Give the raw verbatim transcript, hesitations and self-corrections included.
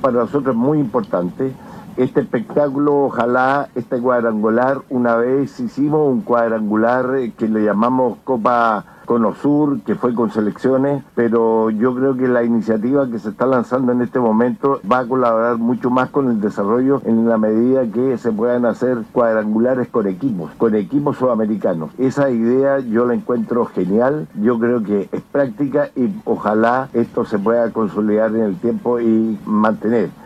para nosotros es muy importante. Este espectáculo, ojalá, este cuadrangular, una vez hicimos un cuadrangular que le llamamos Copa Conosur, que fue con selecciones, pero yo creo que la iniciativa que se está lanzando en este momento va a colaborar mucho más con el desarrollo en la medida que se puedan hacer cuadrangulares con equipos, con equipos sudamericanos. Esa idea yo la encuentro genial, yo creo que es práctica y ojalá esto se pueda consolidar en el tiempo y mantener.